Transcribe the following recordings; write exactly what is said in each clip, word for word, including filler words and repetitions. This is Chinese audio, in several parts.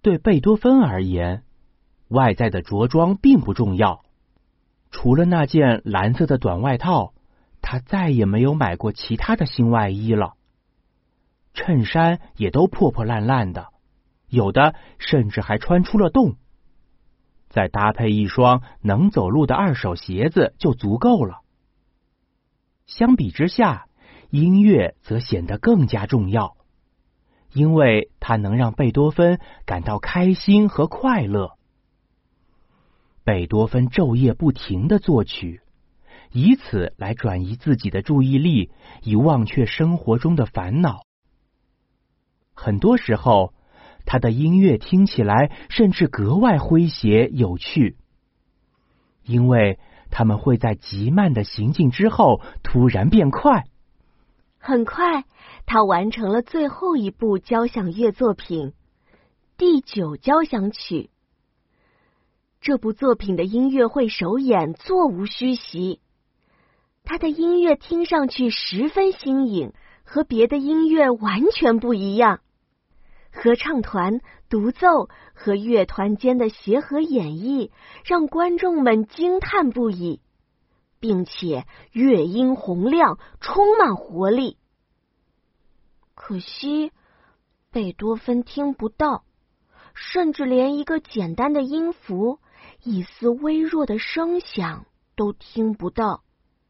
对贝多芬而言，外在的着装并不重要。除了那件蓝色的短外套，他再也没有买过其他的新外衣了。衬衫也都破破烂烂的，有的甚至还穿出了洞。再搭配一双能走路的二手鞋子就足够了。相比之下，音乐则显得更加重要，因为它能让贝多芬感到开心和快乐。贝多芬昼夜不停地作曲，以此来转移自己的注意力，以忘却生活中的烦恼。很多时候，他的音乐听起来甚至格外诙谐有趣，因为他们会在极慢的行进之后突然变快。 很快，他完成了最后一部交响乐作品——第九交响曲。这部作品的音乐会首演座无虚席，他的音乐听上去十分新颖，和别的音乐完全不一样。合唱团、独奏和乐团间的协和演绎让观众们惊叹不已，并且乐音洪亮，充满活力。可惜，贝多芬听不到，甚至连一个简单的音符、一丝微弱的声响都听不到。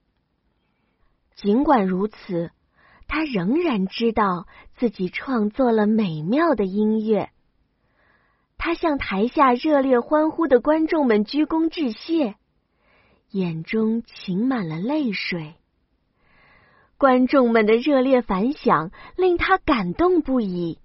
尽管如此，他仍然知道自己创作了美妙的音乐。他向台下热烈欢呼的观众们鞠躬致谢，眼中噙满了泪水。观众们的热烈反响令他感动不已，